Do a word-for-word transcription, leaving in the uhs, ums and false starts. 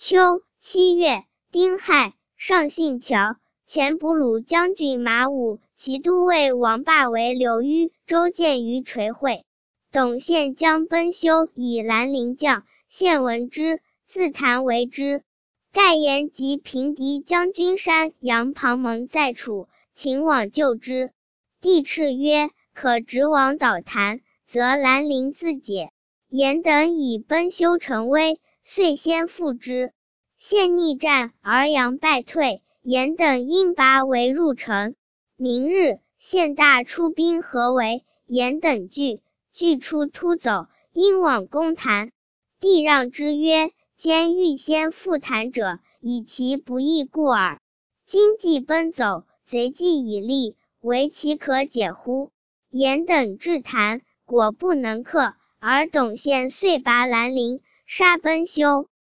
秋七月，丁亥，上信桥，前捕虏将军马武，骑都尉王霸为刘虞，周见于垂会。董宪将奔修以兰陵将，献闻之，自弹为之。盖言及平敌将军山杨庞蒙在楚，请往救之。帝敕曰：可直往导弹，则兰陵自解。言等以奔修成威，遂先复之。献逆战而杨败退，言等因拔为入城。明日，献大出兵合围，言等惧，惧出突走，因往攻谭。帝让之曰：兼欲先复谭者，以其不义故耳。今既奔走，贼计已立，唯其可解乎？言等至谭，果不能克，而董宪遂拔兰陵，杀奔修。